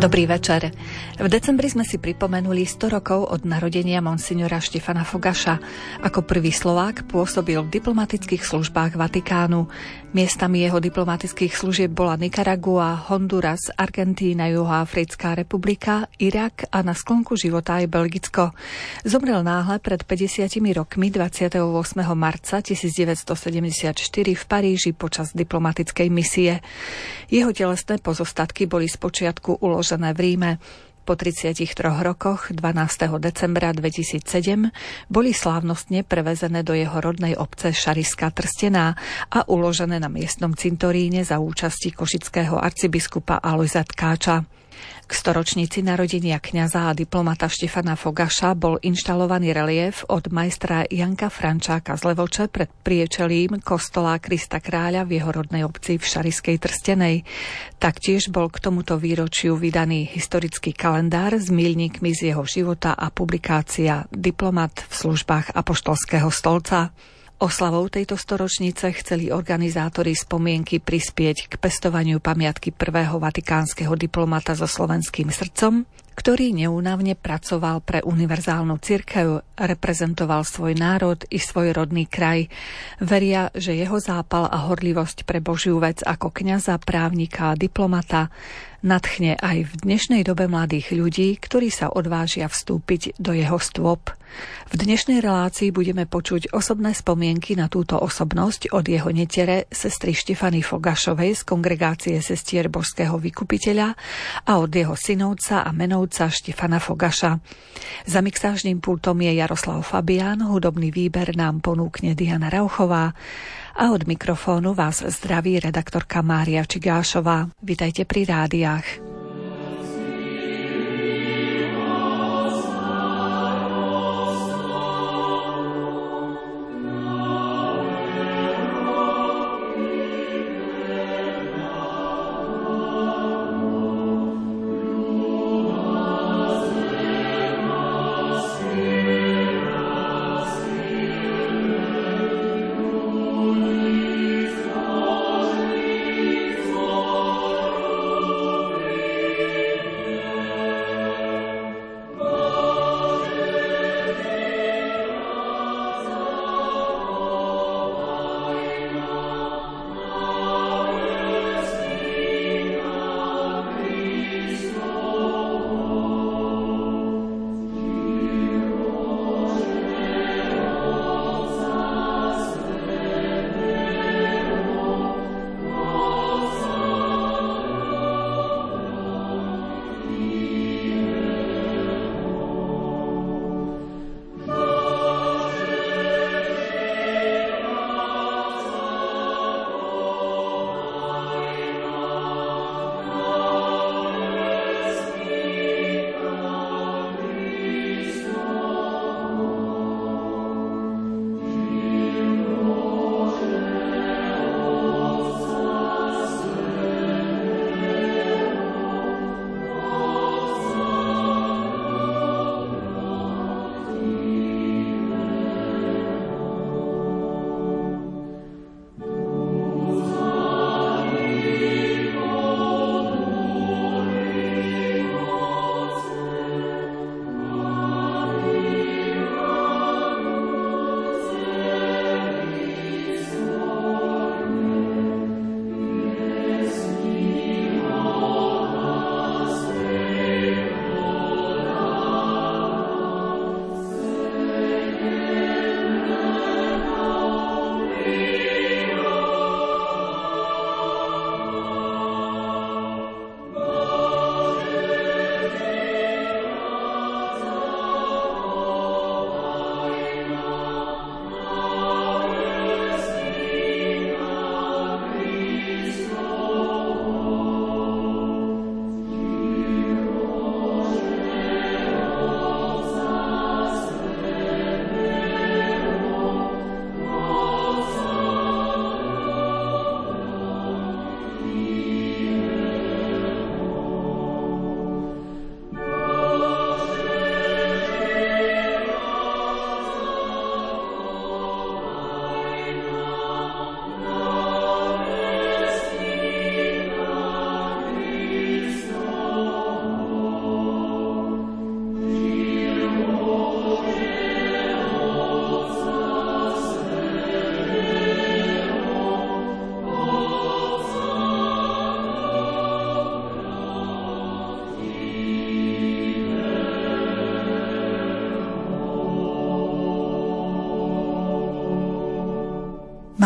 Dobrý večer. V decembri sme si pripomenuli 100 rokov od narodenia monsignora Štefana Fogaša. Ako prvý Slovák pôsobil v diplomatických službách Vatikánu. Miestami jeho diplomatických služieb bola Nikaragua, Honduras, Argentína, Juhoafrická republika, Irak a na sklonku života aj Belgicko. Zomrel náhle pred 50 rokmi 28. marca 1974 v Paríži počas diplomatickej misie. Jeho telesné pozostatky boli spočiatku uložené v Ríme. Po 33 rokoch 12. decembra 2007 boli slávnostne prevezené do jeho rodnej obce Šarišská Trstená a uložené na miestnom cintoríne za účasti košického arcibiskupa Alojza Tkáča. K storočnici narodenia kňaza a diplomata Štefana Fogaša bol inštalovaný reliéf od majstra Janka Frančáka z Levoče pred priečelím kostola Krista Kráľa v jeho rodnej obci v Šarišskej Trstenej. Taktiež bol k tomuto výročiu vydaný historický kalendár s míľnikmi z jeho života a publikácia Diplomat v službách apoštolského stolca. Oslavou tejto storočnice chceli organizátori spomienky prispieť k pestovaniu pamiatky prvého vatikánskeho diplomata so slovenským srdcom, ktorý neúnavne pracoval pre univerzálnu cirkev, reprezentoval svoj národ i svoj rodný kraj. Veria, že jeho zápal a horlivosť pre Božiu vec ako kňaza, právnika a diplomata nadchne aj v dnešnej dobe mladých ľudí, ktorí sa odvážia vstúpiť do jeho stôp. V dnešnej relácii budeme počuť osobné spomienky na túto osobnosť od jeho netere sestry Štefany Fogašovej z kongregácie sestier Božského vykupiteľa a od jeho synovca a menovca Štefana Fogaša. Za mixážnym pultom je Jaroslav Fabián, hudobný výber nám ponúkne Diana Rauchová a od mikrofónu vás zdraví redaktorka Mária Čigášová. Vitajte pri rádiách.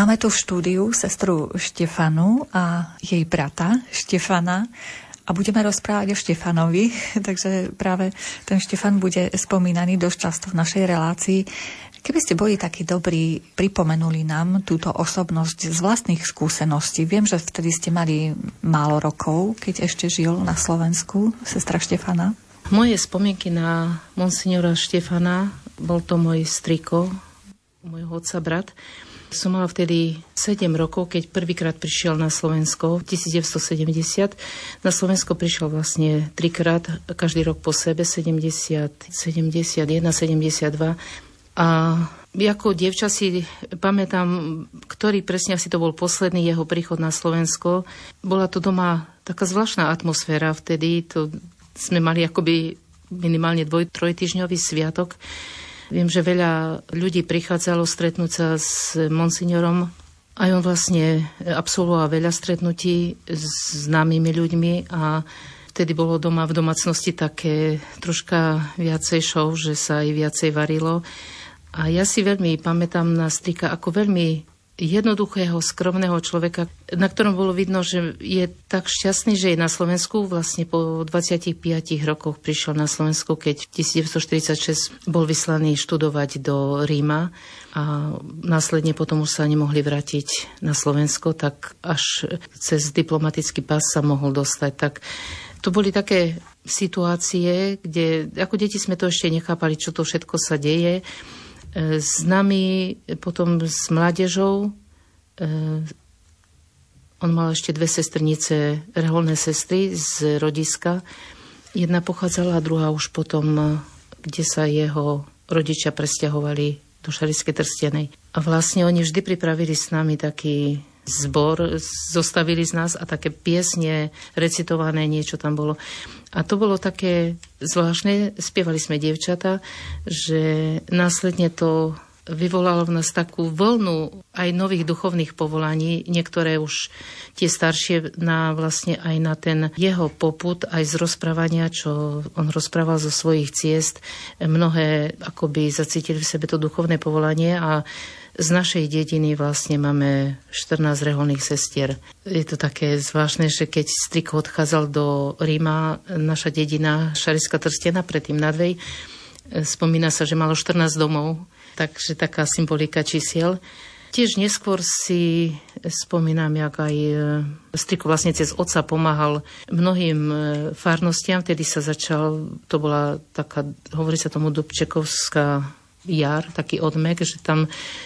Máme tu v štúdiu sestru Štefanu a jej brata Štefana a budeme rozprávať o Štefanovi, takže práve ten Štefan bude spomínaný dosť často v našej relácii. Keby ste boli takí dobrí, pripomenuli nám túto osobnosť z vlastných skúseností. Viem, že vtedy ste mali málo rokov, keď ešte žil na Slovensku, sestra Štefana. Moje spomienky na monsignora Štefana, bol to môj striko, môjho otca brat. Som mala vtedy 7 rokov, keď prvýkrát prišiel na Slovensko v 1970. Na Slovensko prišiel vlastne 3-krát, každý rok po sebe, 70, 71, 72. A ako dievča si pamätám, ktorý presne asi to bol posledný jeho príchod na Slovensko. Bola to doma taká zvláštna atmosféra vtedy. To sme mali akoby minimálne 2-3 týždňový sviatok. Viem, že veľa ľudí prichádzalo stretnúť sa s monsignorom. Aj on vlastne absolvoval veľa stretnutí s známymi ľuďmi a vtedy bolo doma v domácnosti také troška viacej show, že sa aj viacej varilo. A ja si veľmi pamätám na strika ako veľmi jednoduchého, skromného človeka, na ktorom bolo vidno, že je tak šťastný, že je na Slovensku. Vlastne po 25 rokoch prišiel na Slovensku, keď v 1946 bol vyslaný študovať do Ríma a následne potom už sa nemohli vrátiť na Slovensko, tak až cez diplomatický pás sa mohol dostať. Tak to boli také situácie, kde ako deti sme to ešte nechápali, čo to všetko sa deje. S nami, potom s mládežou. On mal ešte 2 sestrnice, reholné sestry z rodiska. Jedna pochádzala a druhá už potom, kde sa jeho rodičia presťahovali do Šarišskej Trstenej. A vlastne oni vždy pripravili s nami taký zbor, zostavili z nás a také piesne recitované, niečo tam bolo. A to bolo také zvláštne, spievali sme dievčatá, že následne to vyvolalo v nás takú vlnu aj nových duchovných povolaní, niektoré už tie staršie vlastne aj na ten jeho popud, aj z rozprávania, čo on rozprával zo svojich ciest. Mnohé akoby zacítili v sebe to duchovné povolanie a z našej dediny vlastne máme 14 reholných sestier. Je to také zvláštne, že keď striko odchádzal do Ríma, naša dedina Šarišská Trstená, predtým Nadvej, spomína sa, že malo 14 domov, takže taká symbolika čísiel. Tiež neskôr si spomínam, jak aj striko vlastne cez otca pomáhal mnohým farnostiam, vtedy sa začal, to bola taká, hovorí sa tomu Dubčekovská jar, taký odmek, že tam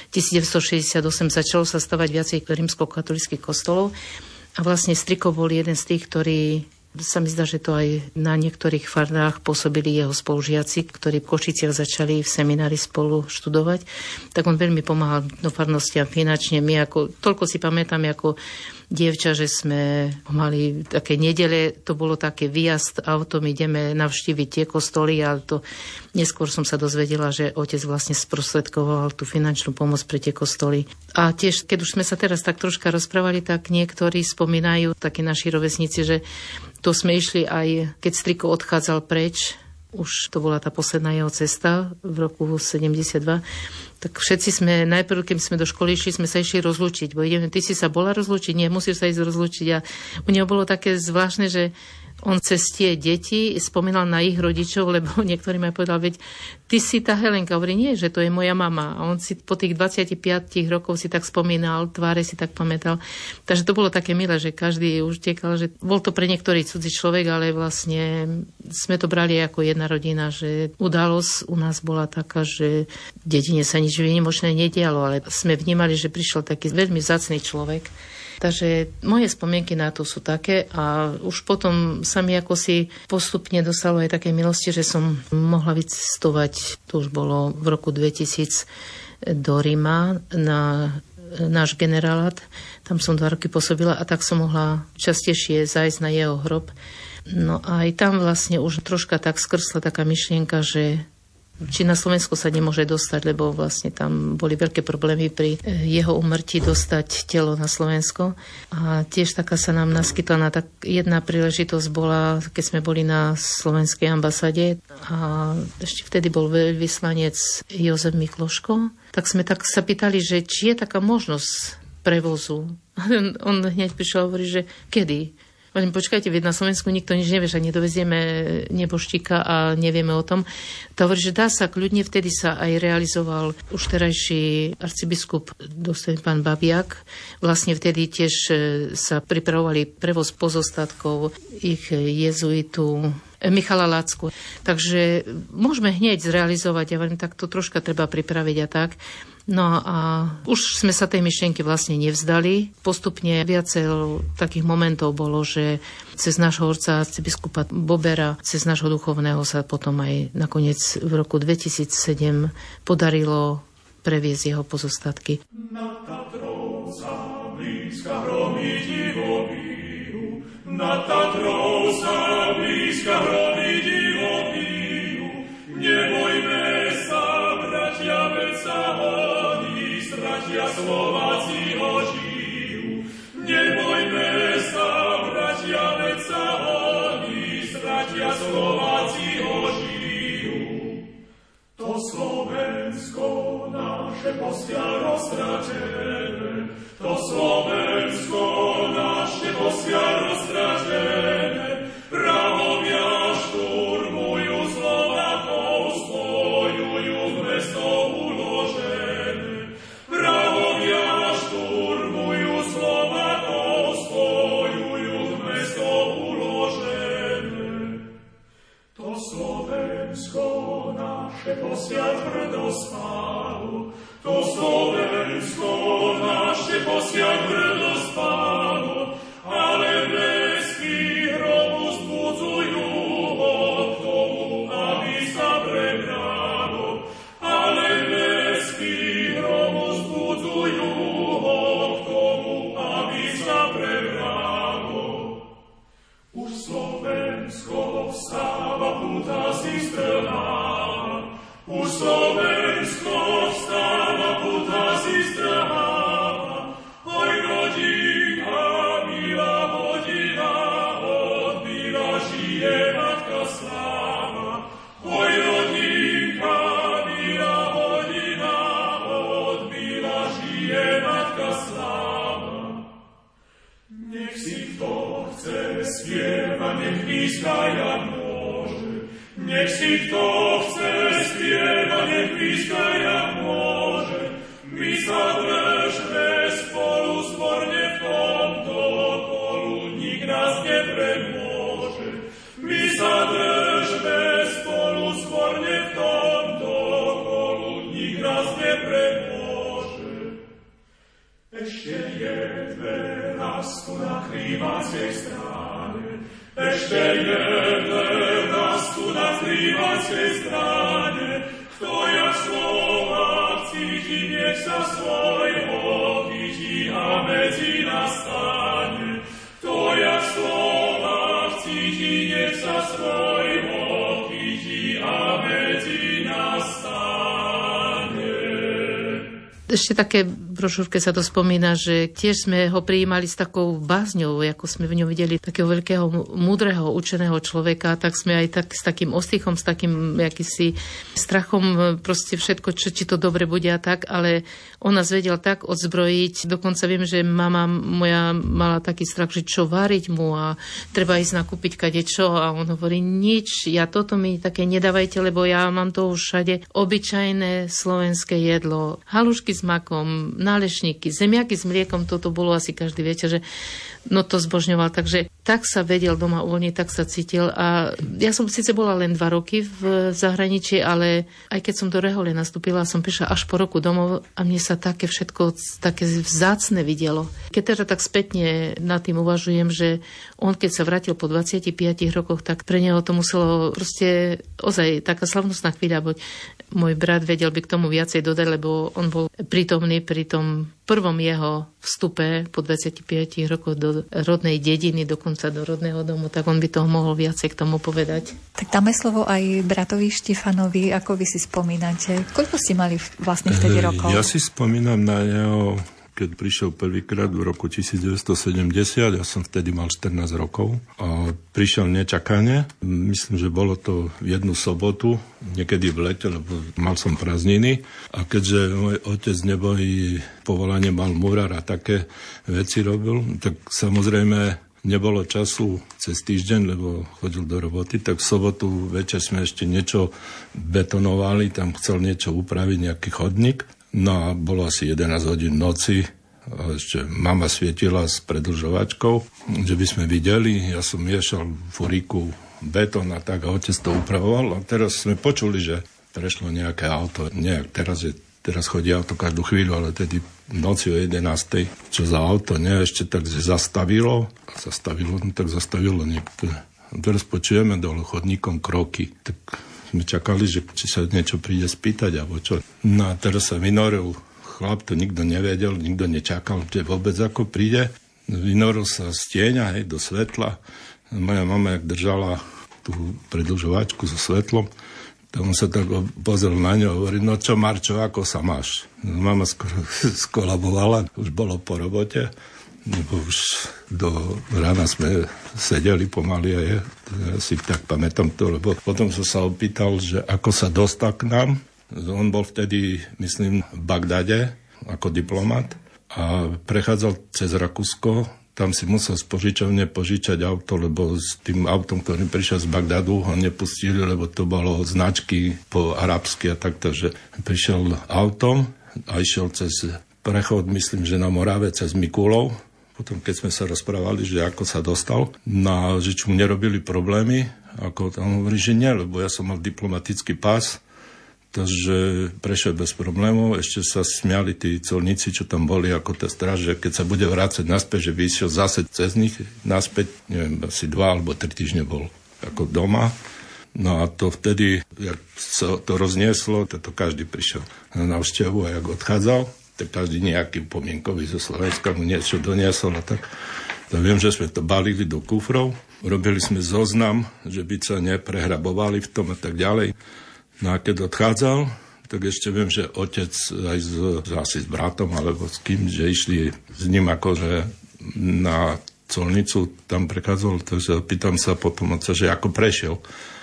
1968 začalo sa stavať viacej rímskokatolických kostolov a vlastne striko bol jeden z tých, ktorí sa mi zdá, že to aj na niektorých farách pôsobili jeho spolužiaci, ktorí v Košiciach začali v seminári spolu študovať, tak on veľmi pomáhal do farnostiam finančne. My toľko si pamätám ako dievča, že sme mali také nedele, to bolo také výjazd autom, ideme navštíviť tie kostoly, ale to neskôr som sa dozvedela, že otec vlastne sprostredkoval tú finančnú pomoc pre tie kostoly. A tiež, keď už sme sa teraz tak troška rozprávali, tak niektorí spomínajú, takí naši rovesníci, že to sme išli aj, keď striko odchádzal preč, už to bola tá posledná jeho cesta v roku 72, tak všetci sme, najprv, keď sme do školy išli, sme sa išli rozlúčiť, bo ideme, ty si sa bola rozlúčiť? Nie, musíš sa ísť rozlúčiť. A u neho bolo také zvláštne, že on cez tie deti spomínal na ich rodičov, lebo niektorý mi povedal, veď ty si tá Helenka, hovorí, nie, že to je moja mama. A on si po tých 25 rokov si tak spomínal, tváre si tak pamätal. Takže to bolo také milé, že každý už tiekal, že bol to pre niektorý cudzí človek, ale vlastne sme to brali ako jedna rodina, že udalosť u nás bola taká, že v dedine sa nič výnimočné nedialo, ale sme vnímali, že prišiel taký veľmi vzácny človek. Takže moje spomienky na to sú také a už potom sa mi ako si postupne dostalo aj také milosti, že som mohla vycestovať, to už bolo v roku 2000 do Ríma na náš generálát. Tam som 2 roky pôsobila a tak som mohla častejšie zájsť na jeho hrob. No a aj tam vlastne už troška tak skrsla taká myšlienka, že či na Slovensku sa nemôže dostať, lebo vlastne tam boli veľké problémy pri jeho úmrtí dostať telo na Slovensko. A tiež taká sa nám naskytla na jedna príležitosť bola, keď sme boli na slovenskej ambasáde a ešte vtedy bol veľvyslanec Jozef Mikloško, tak sme tak sa pýtali, že či je taká možnosť prevozu. On hneď prišiel a hovorí, že kedy? Hovorím, počkajte, na Slovensku nikto nič nevie, že nedovezieme neboštíka a nevieme o tom. To hovorí, že dá sa kľudne, vtedy sa aj realizoval už terajší arcibiskup dôstojný pán Babiak. Vlastne vtedy tiež sa pripravovali prevoz pozostatkov ich jezuitu Michala Lacku. Takže môžeme hneď zrealizovať, ja hovorím, tak to troška treba pripraviť a tak. No a už sme sa tej myšlienky vlastne nevzdali. Postupne viacero takých momentov bolo, že cez nášho otca arcibiskupa Bobera, cez nášho duchovného sa potom aj nakoniec v roku 2007 podarilo previesť jeho pozostatky. Na Tatrou sa blízka hromí divobíju, na Tatrou sa blízka hromí divobíju, nebojme sa, bratia, veď sa hodí, stratia Slováci ho žijú. Nebojme sa, bratia, veď sa hodí, stratia Slováci ho žijú. To Slovensko naše posiaľ roztratené, to Slovensko naše posiaľ roztratené, prahovia šturmujú Slovákov, spojujú v mesto uložené. Prahovia šturmujú Slovákov, spojujú v mesto uložené. To Slovensko naše posiaľ tvrdo spálo, to Slovensko naše posiaľ tvrdo spálo, ale blesky hromu zbudzujú ho k tomu, aby sa prebralo. Ale blesky hromu zbudzujú ho k tomu, aby sa prebralo. Už Slovensko vstáva, púta si strháva, už Slovensko vstáva, púta si strháva, oj rodinka, milá hodina, odbila žije matka sláva. Oj rodinka, milá hodina, odbila žije matka sláva. Nech si kto chce spieva, nech pískaja môže. Nech si kto chce spieva, nech pískaja môže. My sa držme spolu zborne v tomto kolu, nik nás nepremôže. My sa držme spolu zborne v tomto kolu, nik nás nepremôže. Ešte je dvera tu na Krývackej strane, ešte je dvera tu na Krývackej strane, kto jak Slovák cíti, nech sa svojho chytí a medzi nás stane. Kto jak Slovák cíti, nech sa svojho chytí a medzi nás stane. Ešte také brožúrke sa to spomína, že tiež sme ho prijímali s takou bázňou, ako sme v ňom videli takého veľkého, múdreho, učeného človeka, tak sme aj tak s takým ostychom, s takým akýsi strachom, proste všetko, či to dobre bude a tak, ale on nás vedel tak odzbrojiť. Dokonca viem, že mama moja mala taký strach, že čo váriť mu a treba ísť nakúpiť kadečo a on hovorí, nič, ja toto mi také nedávajte, lebo ja mám to už všade obyčajné slovenské jedlo. Halušky s makom, nálešníky, zemiaky s mliekom, toto bolo asi každý večer, že no to zbožňoval, takže tak sa vedel doma uvoľniť, tak sa cítil a ja som síce bola len 2 roky v zahraničí, ale aj keď som do Rehole nastúpila, som prišla až po roku domov a mne sa také všetko také vzácne videlo. Keď teda tak spätne nad tým uvažujem, že on keď sa vrátil po 25 rokoch, tak pre neho to muselo proste ozaj taká slavnostná chvíľa, bo môj brat vedel by k tomu viacej dodať, lebo on bol prítomný pri tom prvom jeho vstupe po 25 rokoch do rodnej dediny, dokonca do rodného domu, tak on by toho mohol viacej k tomu povedať. Tak dáme slovo aj bratovi Štefanovi, ako vy si spomínate. Koľko ste mali vlastne vtedy rokov? Ja si spomínam na jeho keď prišiel prvýkrát v roku 1970, ja som vtedy mal 14 rokov a prišiel nečakane. Myslím, že bolo to v jednu sobotu, niekedy v lete, lebo mal som prázdniny. A keďže môj otec neboli povolanie, mal murár a také veci robil, tak samozrejme nebolo času cez týždeň, lebo chodil do roboty, tak v sobotu večer sme ešte niečo betonovali, tam chcel niečo upraviť, nejaký chodník. No a bolo asi 11 hodín noci a ešte mama svietila s predĺžovačkou, že by sme videli. Ja som miešal v furíku betón a tak a otec to upravoval. A teraz sme počuli, že prešlo nejaké auto. Nie, teraz chodí auto každú chvíľu, ale tedy v noci o 11. Čo za auto, nie, ešte tak zastavilo, no tak zastavilo niekto. A teraz počujeme dole chodníkom kroky. Tak sme čakali, že či sa niečo príde spýtať, alebo čo. No a teraz sa vynoril chlap, to nikto nevedel, nikto nečakal, že vôbec ako príde. Vynoril sa z tieňa, do svetla. Moja mama, jak držala tú predĺžovačku so svetlom, tak on sa tak pozrel na ňu a hovorí, no čo Marčo, ako sa máš? No, mama skoro skolabovala, už bolo po robote, lebo už do rána sme sedeli pomaly a ja si tak pamätám to, lebo potom som sa opýtal, že ako sa dostal k nám. On bol vtedy, myslím, v Bagdade ako diplomat a prechádzal cez Rakúsko. Tam si musel z požičovne požičať auto, lebo s tým autom, ktorým prišiel z Bagdadu, ho nepustili, lebo to bolo značky po arabsky a tak, takže prišiel autom a išiel cez prechod, myslím, že na Morave, cez Mikulov. Potom, keď sme sa rozprávali, že ako sa dostal, no, že či mu nerobili problémy, ako tam hovorí, že nie, lebo ja som mal diplomatický pás, takže prešiel bez problémov. Ešte sa smiali tí colníci, čo tam boli, ako tá stráž, že keď sa bude vrácať naspäť, že by išiel zase cez nich naspäť, neviem, asi 2 alebo 3 týždne bol ako doma. No a to vtedy, jak sa to roznieslo, to každý prišiel na návštevu a jak odchádzal, tak každý nejaký pomienkový zo Slovenska mu niečo doniesol a tak. To viem, že sme to balili do kufrov, robili sme zoznam, že by sa neprehrabovali v tom a tak ďalej. No a keď odchádzal, tak ešte viem, že otec aj asi s bratom alebo s kým, že išli s ním akože na colnicu, tam prechádzal, takže pýtam sa potom otca, že ako prešiel.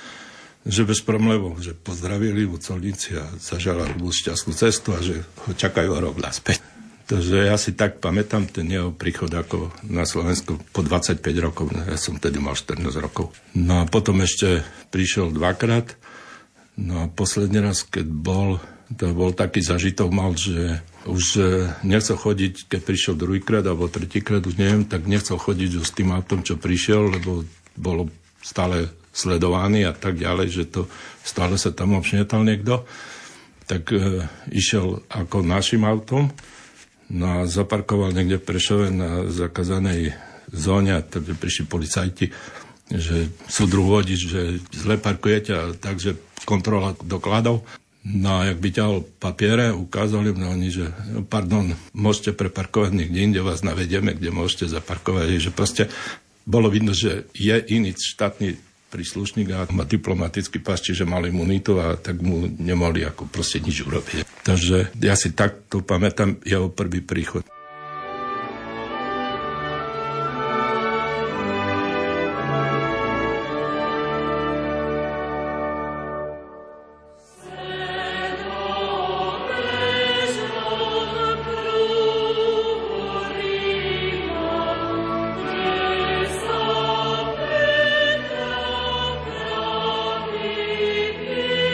Že bez problémov, že pozdravili u colnici a zaželali mu šťastnú cestu a že ho čakajú rok naspäť. Takže ja si tak pamätám ten jeho príchod ako na Slovensku po 25 rokov. Ja som tedy mal 14 rokov. No a potom ešte prišiel 2-krát. No a posledný raz, keď bol, to bol taký zažitok mal, že už nechcel chodiť, keď prišiel 2-krát alebo 3-krát, už neviem, tak nechcel chodiť už s tým autom, čo prišiel, lebo bolo stále sledovaný a tak ďalej, že to stále sa tam obšnietal niekto. Tak išiel ako našim autom, no a zaparkoval niekde v Prešove na zakazanej zóne a takže prišli policajti, že sú vodič, že zle parkujete, a takže kontrola dokladov. No a jak vyťahol papiere, ukázali mne oni, že pardon, môžete preparkovať niekde inde, vás navedieme, kde môžete zaparkovať. Že proste bolo vidno, že je iný štátny príslušník a má diplomatický pás, čiže mal imunitu a tak mu nemohli ako proste nič urobiť. Takže ja si takto pamätám jeho prvý príchod.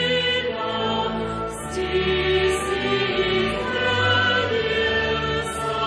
Sti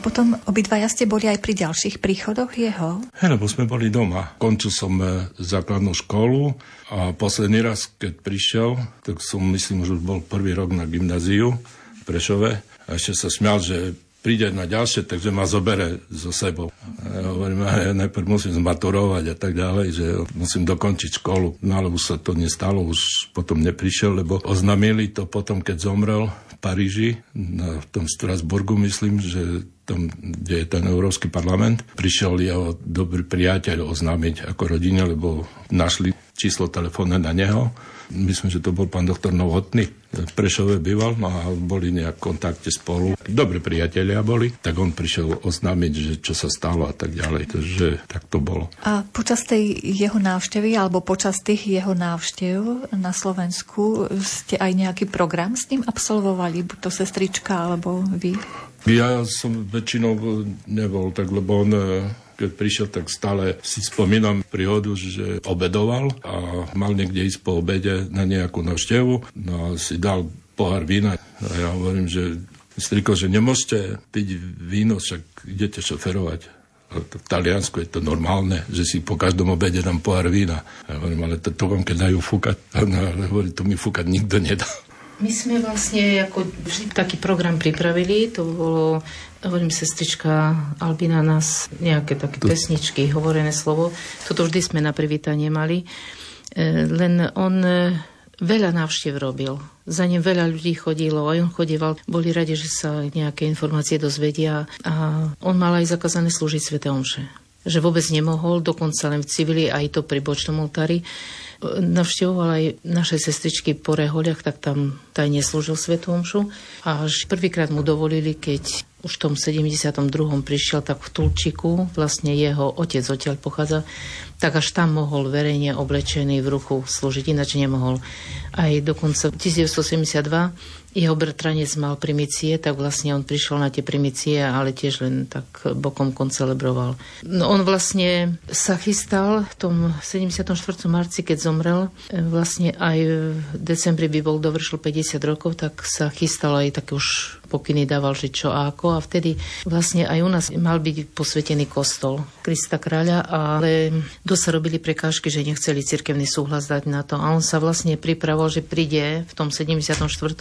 potom obidvaja ste boli aj pri ďalších príchodoch jeho? Lebo sme boli doma. Končil som základnú školu a posledný raz, keď prišiel, tak som myslím, že už bol prvý rok na gymnáziu v Prešove. A ešte sa smial, že príde na ďalšie, takže ma zobere so sebou. Ja hovorím, ja najprv musím zmaturovať a tak ďalej, že musím dokončiť školu. No ale už sa to nestalo, už potom neprišiel, lebo oznámili to potom, keď zomrel v Paríži, v tom Strasburgu, myslím, že tam, kde je ten Európsky parlament, prišiel jeho dobrý priateľ oznámiť ako rodine, lebo našli číslo telefónne na neho. Myslím, že to bol pán doktor Novotný. V Prešove býval a boli nejak v kontakte spolu. Dobrí priatelia boli, tak on prišiel oznámiť, že čo sa stalo a tak ďalej. Takže tak to bolo. A počas tej jeho návštevy, alebo počas tých jeho návštev na Slovensku ste aj nejaký program s ním absolvovali? Buď to sestrička, alebo vy? Ja som väčšinou nebol tak, lebo on... Keď prišiel, tak stále si spomínam príhodu, že obedoval a mal niekde ísť po obede na nejakú návštevu. No a si dal pohár vína. A ja hovorím, že striko, že nemôžete piť víno, však idete šoferovať. V Taliansku je to normálne, že si po každom obede dám pohár vína. Ja hovorím, ale to vám keď dajú fúkať. Ale hovorím, to mi fúkať nikto nedá. My sme vlastne ako vždy taký program pripravili, to bolo, hovorím, sestrička Albina nás nejaké také pesničky, hovorené slovo. Toto vždy sme na privítanie mali. Len on veľa návštev robil. Za ním veľa ľudí chodilo, aj on chodieval. Boli radi, že sa nejaké informácie dozvedia. A on mal aj zakázané slúžiť sväté omše. Že vôbec nemohol, dokonca len v civili, aj to pri bočnom oltári. Navštevoval aj naše sestričky po rehoľach, tak tam tajne slúžil svätú omšu. A až prvýkrát mu dovolili, keď už v tom 72. prišiel, tak v Tulčiku, vlastne jeho otec odtiaľ pochádza, tak až tam mohol verejne oblečený v ruchu slúžiť, ináč nemohol. Aj dokonca 1972 jeho bratranec mal primície, tak vlastne on prišiel na tie primície, ale tiež len tak bokom koncelebroval. No on vlastne sa chystal v tom 74. marci, keď zomrel, vlastne aj v decembri by bol dovršil 50 rokov, tak sa chystal aj také už pokyny dával, že čo a ako. A vtedy vlastne aj u nás mal byť posvetený kostol Krista kráľa, ale dosť sa robili prekážky, že nechceli cirkevný súhlas dať na to. A on sa vlastne pripravoval, že príde v tom 74.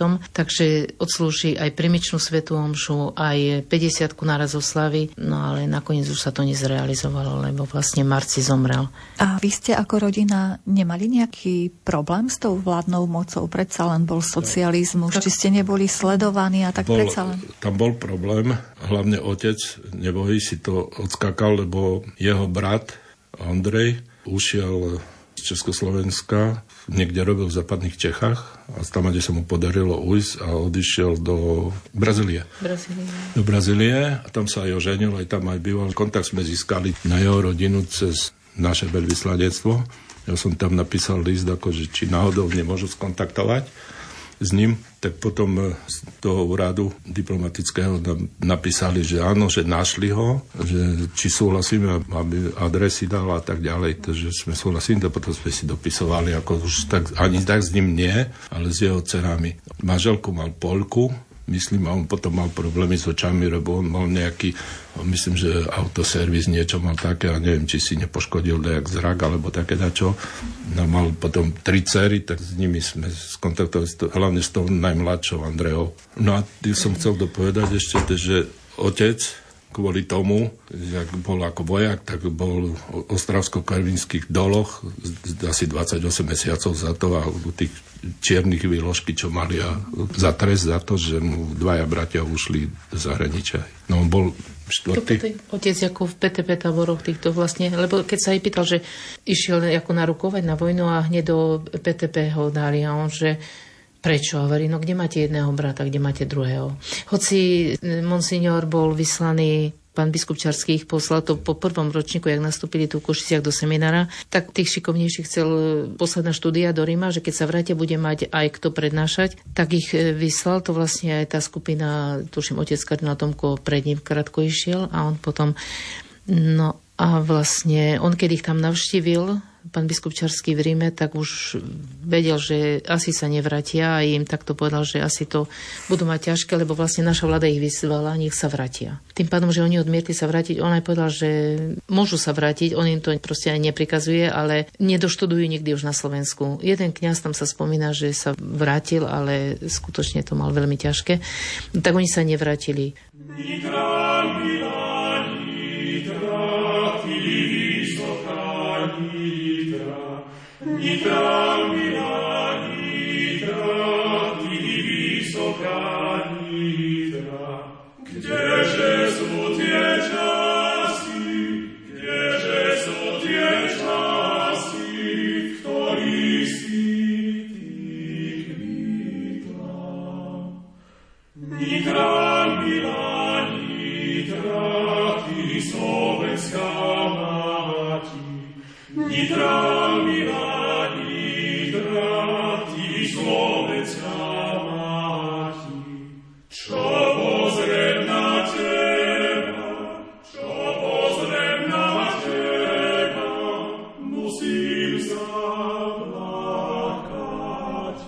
takže odslúži aj primičnú svätú omšu, aj 50-ku narazoslavy, no ale nakoniec už sa to nezrealizovalo, lebo vlastne marci zomrel. A vy ste ako rodina nemali nejaký problém s tou vládnou mocou? Predsa len bol socializmus, či ste neboli sledovaní a tak predsa len? Tam bol problém, hlavne otec, nebojí si to odskakal, lebo jeho brat Ondrej ušiel z Československa, niekde robil v západných Čechách a tam, kde sa mu podarilo ujsť a odišiel do Brazílie. Do Brazílie a tam sa aj oženil, aj tam aj býval. Kontakt sme získali na jeho rodinu cez naše veľvyslanectvo. Ja som tam napísal list, akože či náhodou nemôžu skontaktovať s ním, tak potom z toho úradu diplomatického napísali, že áno, že našli ho, že či súhlasíme, aby adresy dal a tak ďalej, takže sme súhlasili, to potom sme si dopisovali, ako už tak, ani tak s ním nie, ale s jeho dcerami. Manželku mal Poľku, myslím, a on potom mal problémy s očami, lebo on mal nejaký, myslím, že autoservis, niečo mal také, a neviem, či si nepoškodil nejak zrak, alebo také dačo. No, mal potom 3 dcery, tak s nimi sme skontaktovali, hlavne s tou najmladšou Andreou. No a som chcel dopovedať ešte, že otec kvôli tomu, jak bol ako vojak, tak bol v ostravsko-karvinských doloch asi 28 mesiacov za to a u tých čiernych výložky, čo mali a za trest za to, že mu 2 bratia ušli do zahraničia. No on bol štvrtý. Otec ako v PTP táboroch týchto vlastne, lebo keď sa aj pýtal, že išiel ako narukovať na vojnu a hneď do PTP ho dali a on, že prečo? Hovorí, no kde máte jedného brata, kde máte druhého? Hoci monsignor bol vyslaný, pán biskup Čarský ich poslal to po prvom ročníku, jak nastúpili tu v Košiciach do seminára, tak tých šikovnejších chcel poslať na štúdia do Ríma, že keď sa vrátia, bude mať aj kto prednášať, tak ich vyslal. To vlastne aj tá skupina, tuším, otec kardinál Tomko pred ním krátko išiel a on potom, no a vlastne on, keď ich tam navštívil v pán biskup Čarský v Ríme, tak už vedel, že asi sa nevrátia a im takto povedal, že asi to budú mať ťažké, lebo vlastne naša vláda ich vyzvala, nech sa vrátia. Tým pádom, že oni odmietli sa vrátiť, on aj povedal, že môžu sa vrátiť, on im to proste aj neprikazuje, ale nedoštudujú nikdy už na Slovensku. Jeden kňaz tam sa spomína, že sa vrátil, ale skutočne to mal veľmi ťažké. Tak oni sa nevrátili. Kdeže sú tie časy, kdeže sú tie časy, v ktorých si ty kvitla. Nitra, milá, nitra, ty slovenská máti. Nitra, milá, nitra, ty slovenská máti. Čo pozriem na teba, musím zaplakať.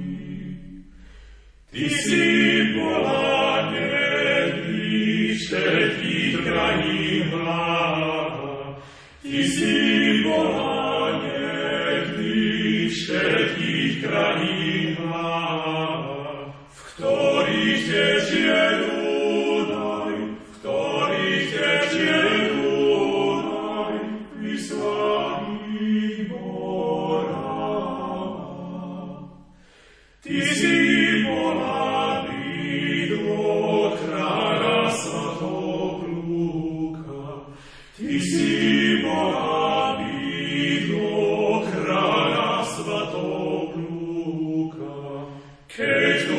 Ty si bola nedvíš všetkých krajín hlava, ty si bola nedvíš všetkých krajín hlava, v ktorých tečie Dunaj, vyslaný Morava. Ty si bola bydlo kráľa Svatopluka, ty si bola bydlo kráľa Svatopluka, keď tu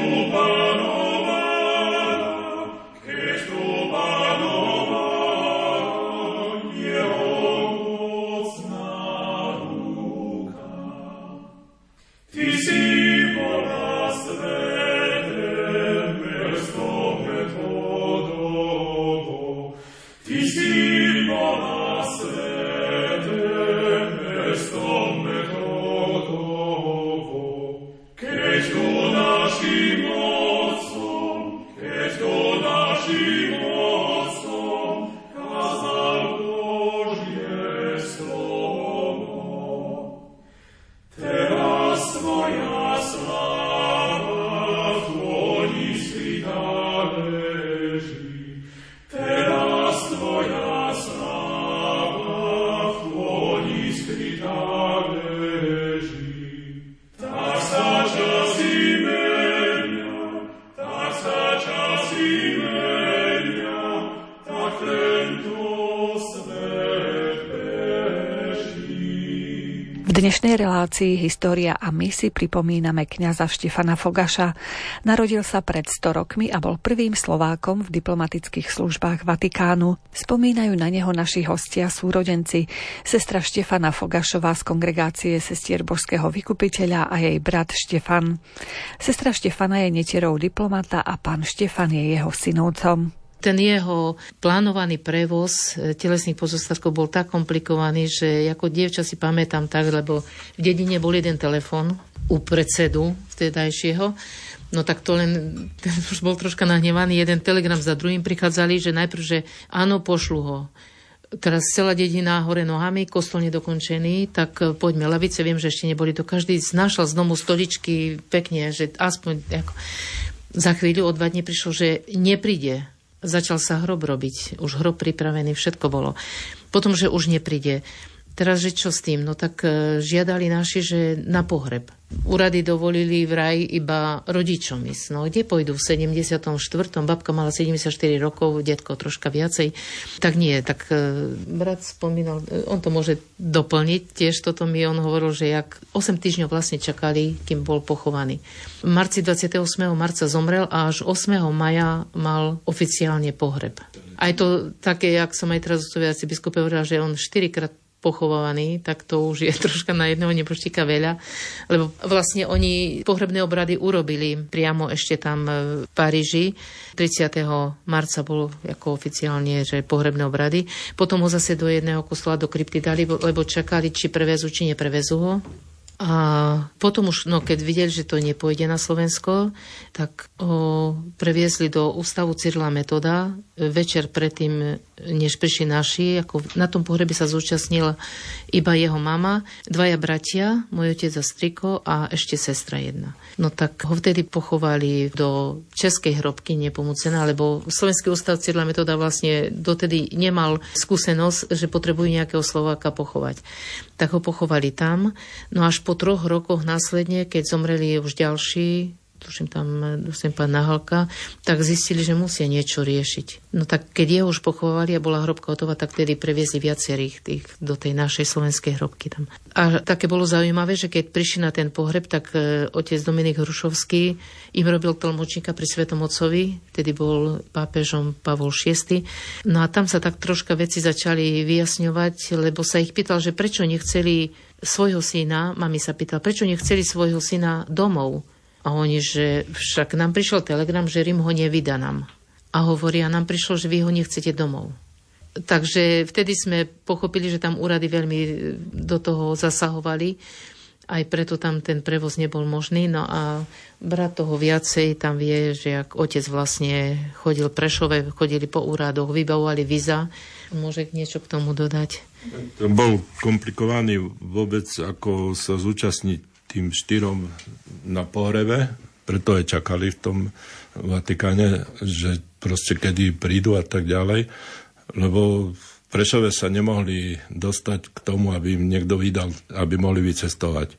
V dnešnej relácii História a my si pripomíname kňaza Štefana Fogaša. Narodil sa pred 100 rokmi a bol prvým Slovákom v diplomatických službách Vatikánu. Spomínajú na neho naši hostia súrodenci, sestra Štefana Fogašová z kongregácie sestier Božského vykupiteľa a jej brat Štefan. Sestra Štefana je netierou diplomata a pán Štefan je jeho synovcom. Ten jeho plánovaný prevoz telesných pozostatkov bol tak komplikovaný, že ako dievča si pamätám tak, lebo v dedine bol jeden telefon u predsedu vtedajšieho, no tak to len, ten už bol troška nahnevaný, jeden telegram za druhým prichádzali, že najprv, že áno, pošlu ho. Teraz celá dedina hore nohami, kostol nedokončený, tak poďme, lavice, viem, že ešte neboli to. Každý znášal z domu stoličky pekne, že aspoň ako... Za chvíľu o 2 dní prišlo, že nepríde. Začal sa hrob robiť, už hrob pripravený, všetko bolo. Potom, že už nepríde. Teraz, že čo s tým? No tak žiadali naši, že na pohreb. Úrady dovolili vraj iba rodičom ísť. No kde pôjdu v 74. Babka mala 74 rokov, detko troška viacej. Tak nie, tak brat spomínal, on to môže doplniť, tiež toto mi on hovoril, že jak 8 týždňov vlastne čakali, kým bol pochovaný. V marci 28. marca zomrel a až 8. maja mal oficiálne pohreb. Aj to také, jak som aj teraz biskup hovorila, že on 4-krát pochovaní, tak to už je troška na jedného neboštíka veľa, lebo vlastne oni pohrebné obrady urobili priamo ešte tam v Paríži. 30. marca bolo ako oficiálne, že pohrebné obrady. Potom ho zase do jedného kostola do krypty dali, lebo čakali, či prevezú, či neprevezú ho. A potom už, keď videli, že to nepôjde na Slovensko, tak ho previezli do ústavu Cyrila Metoda. Večer predtým, než prišli naši, ako na tom pohrebe sa zúčastnila iba jeho mama, 2 bratia, môj otec a striko a ešte sestra jedna. No tak ho vtedy pochovali do českej hrobky Nepomucená, lebo Slovenský ústav Cyrila Metoda vlastne dotedy nemal skúsenosť, že potrebujú nejakého Slováka pochovať. Tak ho pochovali tam. No až po 3 rokoch následne, keď zomreli už ďalší, tuším pán Nahalka, tak zistili, že musia niečo riešiť. No tak keď jeho už pochovali a bola hrobka hotová, tak tedy previezli viacerých tých do tej našej slovenskej hrobky tam. A také bolo zaujímavé, že keď prišli na ten pohreb, tak otec Dominik Hrušovský im robil tlmočníka pri Svetom Otcovi, vtedy bol pápežom Pavol VI. No a tam sa tak troška veci začali vyjasňovať, lebo sa ich pýtal, že prečo nechceli svojho syna, mami sa pýtal, prečo nechceli svojho syna domov. A oni, že však nám prišiel telegram, že Rím ho nevydá nám. A hovoria, nám prišlo, že vy ho nechcete domov. Takže vtedy sme pochopili, že tam úrady veľmi do toho zasahovali. Aj preto tam ten prevoz nebol možný. No a brat toho viacej tam vie, že ak otec vlastne chodil Prešove, chodili po úradoch, vybavovali víza. Môže niečo k tomu dodať? To bol komplikovaný vôbec, ako sa zúčastniť tým 4 na pohrebe, preto aj čakali v tom Vatikáne, že proste kedy prídu a tak ďalej, lebo v Prešove sa nemohli dostať k tomu, aby im niekto vydal, aby mohli vycestovať.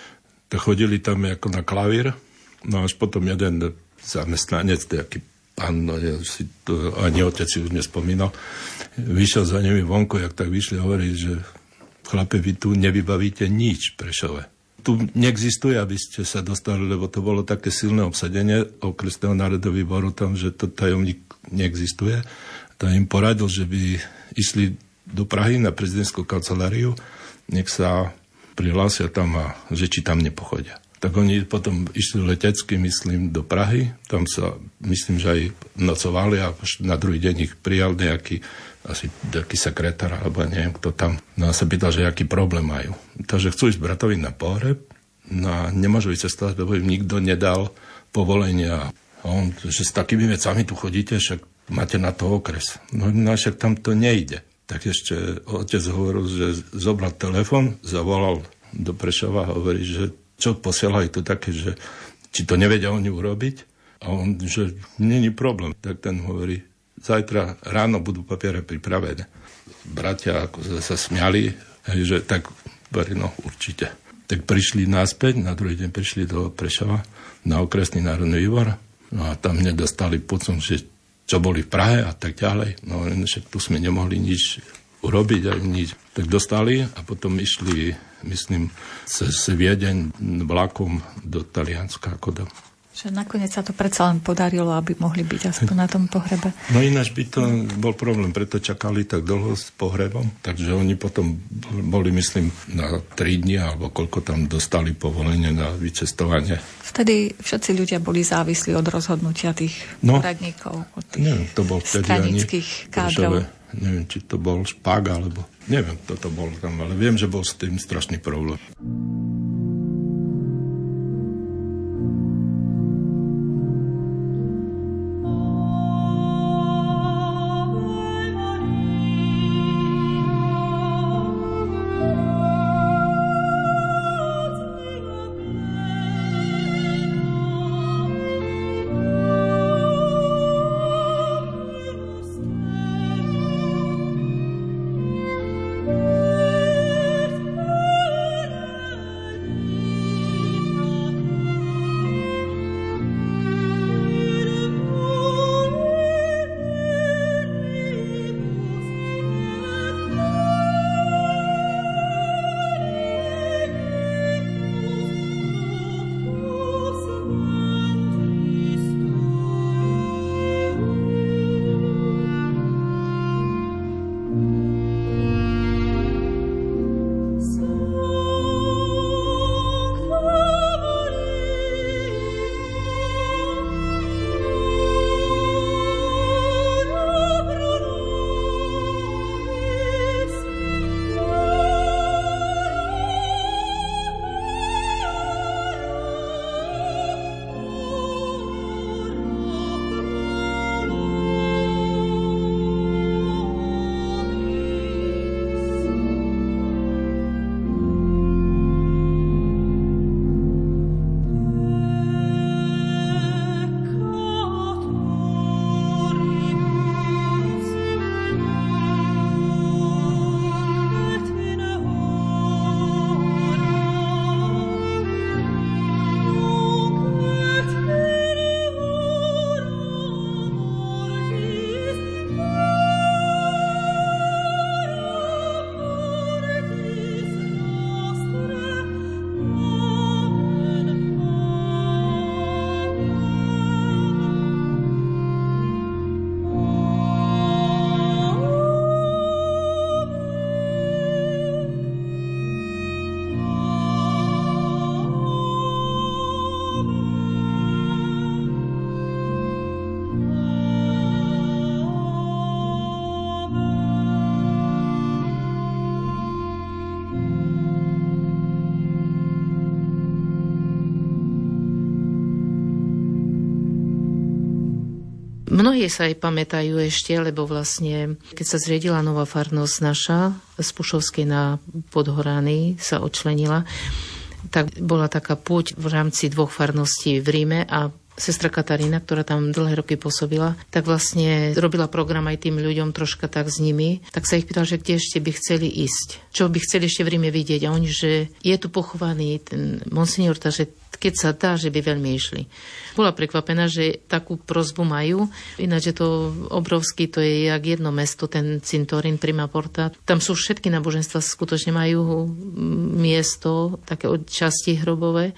Tak chodili tam ako na klavír, no až potom jeden zamestnanec, taký pán, si to ani otec si už nespomínal, vyšiel za nimi vonku, jak tak vyšli hovoriť, že chlape, vy tu nevybavíte nič v Prešove. Tu neexistuje, aby ste sa dostali, lebo to bolo také silné obsadenie Okresného národového výboru tam, že to tajomník neexistuje. Tak im poradil, že by išli do Prahy na prezidentskú kanceláriu, nech sa prihlásia tam a že či tam nepochodia. Tak oni potom išli letecky, myslím, do Prahy. Tam sa, myslím, že aj nocovali a na druhý deň ich prijal nejaký sekretár, alebo neviem, kto tam. No a sa pýtal, že aký problém majú. Takže chcú ísť bratovi na pohreb, no nemôžu ísť cestovať, lebo im nikto nedal povolenia. A on, že s takými vecami tu chodíte, však máte na to okres. No však tam to nejde. Tak ešte otec hovoril, že zobral telefon, zavolal do Prešova a hovorí, že čo posielajú tu také, že či to nevedia oni urobiť. A on, že není problém. Tak ten hovorí, zajtra ráno budú papiere pripravené. Bratia ako sa smiali, že tak, no určite. Tak prišli naspäť, na druhý deň prišli do Prešova na okresný národný výbor. No a tam nedostali pocom, že čo boli v Prahe a tak ďalej. No však tu sme nemohli nič urobiť aj nič. Tak dostali a potom išli, myslím, cez Viedeň vlakom do Talianska ako dom. Že nakoniec sa to predsa len podarilo, aby mohli byť aspoň na tom pohrebe. No ináč by to bol problém, preto čakali tak dlho s pohrebom. Takže oni potom boli, myslím, na 3 dni, alebo koľko tam dostali povolenie na vycestovanie. Vtedy všetci ľudia boli závislí od rozhodnutia tých úradníkov, od tých to bol stranických kádrov. Neviem, či to bol Špák, alebo neviem, kto to bol tam, ale viem, že bol s tým strašný problém. Mnohí sa aj pamätajú ešte, lebo vlastne, keď sa zriedila nová farnosť naša, z Pušovskej na Podhorány sa odčlenila, tak bola taká púť v rámci 2 farností v Ríme a sestra Katarína, ktorá tam dlhé roky pôsobila, tak vlastne robila program aj tým ľuďom troška tak s nimi. Tak sa ich pýtala, že kde ešte by chceli ísť. Čo by chceli ešte v Ríme vidieť. A oni, že je tu pochovaný ten monsignor, takže keď sa dá, že by veľmi išli. Bola prekvapená, že takú prosbu majú. Ináč je to obrovský, to je jak jedno mesto, ten cintorín Prima Porta. Tam sú všetky náboženstva, skutočne majú miesto, také časti hrobové.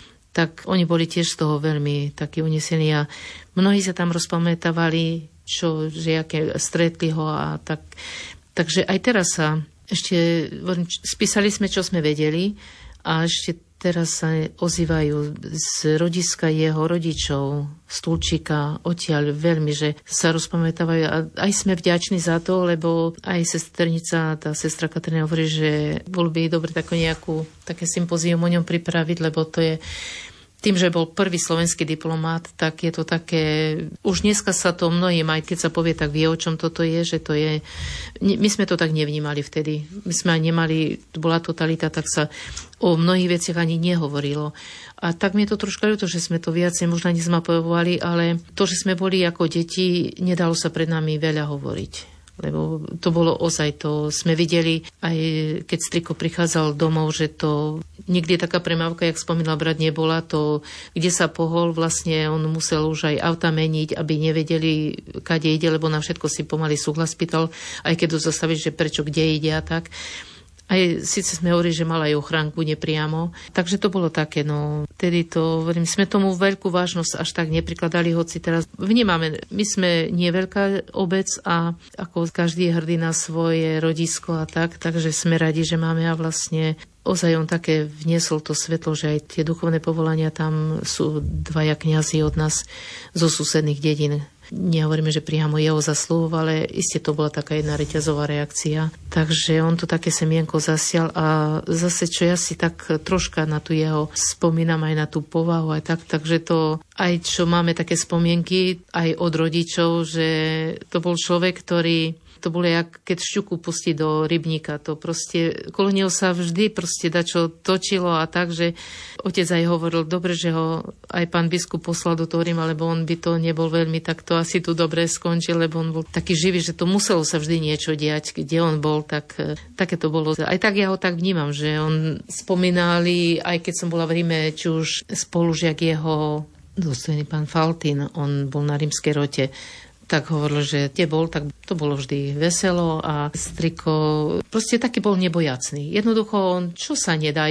Tak oni boli tiež z toho veľmi takí unesení a mnohí sa tam rozpamätávali, že aké stretli ho a tak. Takže aj teraz sa ešte spísali sme, čo sme vedeli a ešte teraz sa ozývajú z rodiska jeho rodičov, Stulčíka, odtiaľ veľmi, že sa rozpamätávajú a aj sme vďační za to, lebo aj sesternica, tá sestra Katarína hovorí, že bolo by dobre také sympózium o ňom pripraviť, lebo to je tým, že bol prvý slovenský diplomát, tak je to také... Už dneska sa to mnohým, aj keď sa povie, tak vie, o čom toto je, že to je... My sme to tak nevnímali vtedy. My sme aj nemali... Bola totalita, tak sa o mnohých veciach ani nehovorilo. A tak mi je to troška ľúto, že sme to viacej možno nezmapojovali, ale to, že sme boli ako deti, nedalo sa pred nami veľa hovoriť. Lebo to bolo ozaj, to sme videli, aj keď striko prichádzal domov, že to nikdy taká premávka, jak spomínal brat, nebola, to, kde sa pohol, vlastne on musel už aj auta meniť, aby nevedeli, kade ide, lebo na všetko si pomaly súhlas pýtal, aj keď to zastaviť, že prečo, kde ide a tak. Aj síce sme hovorili, že mala aj ochránku nepriamo. Takže to bolo také, no. Tedy to, hovorím, sme tomu veľkú vážnosť až tak neprikladali, hoci teraz vnímame, my sme nie veľká obec a ako každý je hrdý na svoje rodisko a tak, takže sme radi, že máme a vlastne ozaj on také vniesol to svetlo, že aj tie duchovné povolania tam sú 2 kňazi od nás zo susedných dedín. Nehovoríme, že priamo jeho zaslúhov, ale iste to bola taká jedna reťazová reakcia. Takže on to také semienko zasial a zase, čo ja si tak troška na tu jeho spomínam, aj na tú povahu, aj tak, takže to aj čo máme také spomienky aj od rodičov, že to bol človek, ktorý to bolo jak keď šťuku pustí do rybníka. To proste, kolo neho sa vždy proste dačo točilo a tak, že otec aj hovoril, dobre, že ho aj pán biskup poslal do toho Ríma, lebo on by to nebol veľmi, tak to asi tu dobre skončil, lebo on bol taký živý, že to muselo sa vždy niečo diať, kde on bol, tak také to bolo. Aj tak ja ho tak vnímam, že on spomínali, aj keď som bola v Ríme, či už spolužiak jeho dôstojný pán Faltín, on bol na rímskej rote, tak hovoril, že kde bol, tak to bolo vždy veselo a striko, proste taký bol nebojacný. Jednoducho on, čo sa nedá,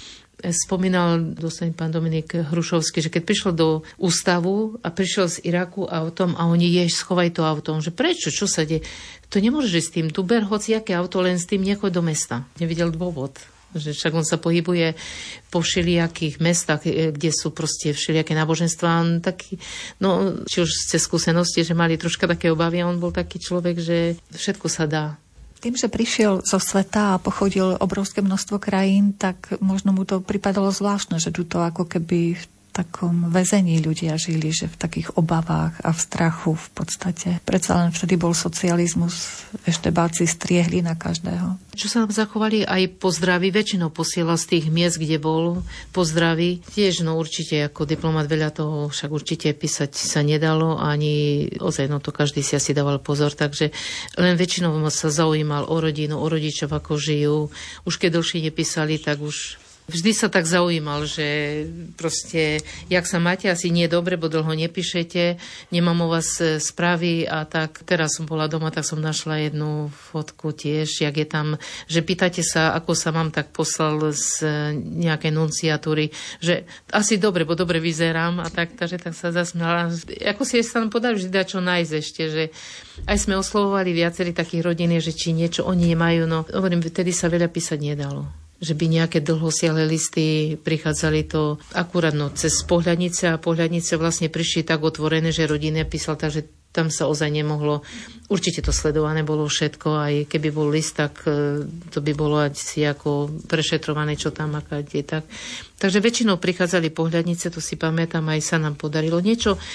spomínal dôstojný pán Dominik Hrušovský, že keď prišiel do ústavu a prišiel z Iraku autom a oni schovaj to auto, že prečo, čo sa deje? To nemôžeš s tým, tu ber hociaké auto, len s tým nechoď do mesta. Nevidel dôvod. Že však on sa pohybuje po všelijakých mestách, kde sú proste všelijaké náboženstvá. On taký, no, či už cez skúsenosti, že mali troška také obavy, on bol taký človek, že všetko sa dá. Tým, že prišiel zo sveta a pochodil obrovské množstvo krajín, tak možno mu to pripadalo zvláštne, že tu to ako keby v takom väzení ľudia žili, že v takých obavách a v strachu v podstate. Predsa len vtedy bol socializmus, eštebáci striehli na každého. Čo sa nám zachovali aj pozdraví, väčšinou posielal z tých miest, kde bol pozdraví. Tiež, no určite ako diplomat veľa toho však určite písať sa nedalo, ani ozaj, no to každý si asi dával pozor, takže len väčšinou sa zaujímal o rodinu, o rodičov, ako žijú. Už keď dlhšie nepísali, tak už vždy sa tak zaujímal, že proste, jak sa máte, asi nie dobre, bo dlho nepíšete, nemám o vás správy a tak. Teraz som bola doma, tak som našla jednu fotku tiež, jak je tam, že pýtate sa, ako sa mám, tak poslal z nejakej nunciatúry, že asi dobre, bo dobre vyzerám a tak, takže tak sa zasmiala. Ako si je tam podať vždy dať čo nájsť ešte, že aj sme oslovovali viacerí takých rodín, že či niečo oni nemajú, no hovorím, vtedy sa veľa písať nedalo. Že by nejaké dlhosiahle listy prichádzali to akurát cez pohľadnice a pohľadnice vlastne prišli tak otvorené, že rodina písal tak, že tam sa ozaj nemohlo. Určite to sledované bolo všetko, aj keby bol list, tak to by bolo asi ako prešetrované, čo tam aká je tak. Takže väčšinou prichádzali pohľadnice, to si pamätám, aj sa nám podarilo niečo.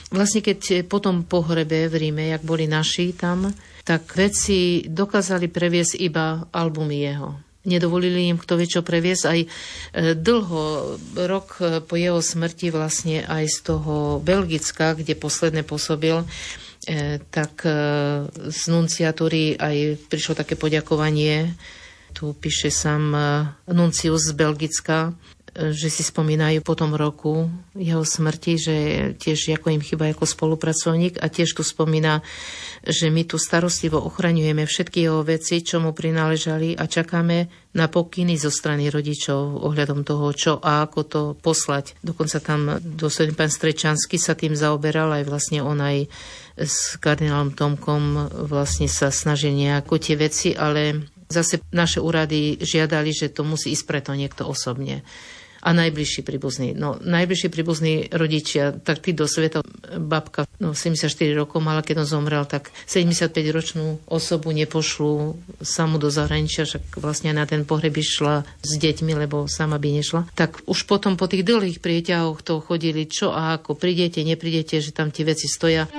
vlastne keď potom pohrebe v Ríme, jak boli naši tam, tak vedci dokázali previesť iba albumy jeho. Nedovolili im kto vie čo previesť. Aj dlho, rok po jeho smrti vlastne aj z toho Belgicka, kde posledne pôsobil, tak z nunciatúry aj prišlo také poďakovanie. Tu píše sám nuncius z Belgicka, že si spomínajú po tom roku jeho smrti, že tiež ako im chýba ako spolupracovník, a tiež tu spomína, že my tu starostlivo ochraňujeme všetky jeho veci, čo mu prináležali, a čakáme na pokyny zo strany rodičov ohľadom toho, čo a ako to poslať. Dokonca tam dôsledný pán Strečanský sa tým zaoberal, aj vlastne on aj s kardinálom Tomkom vlastne sa snažil nejako tie veci, ale zase naše úrady žiadali, že to musí ísť preto niekto osobne. A najbližší príbuzní. No, najbližší príbuzní rodičia, tak tí do sveta, babka 74 rokov mala, keď on zomrel, tak 75-ročnú osobu nepošlu samu do zahraničia, však vlastne na ten pohreb išla s deťmi, lebo sama by nešla. Tak už potom po tých dlhých prieťahoch to chodili, čo a ako, prídete, neprídete, že tam tie veci stoja.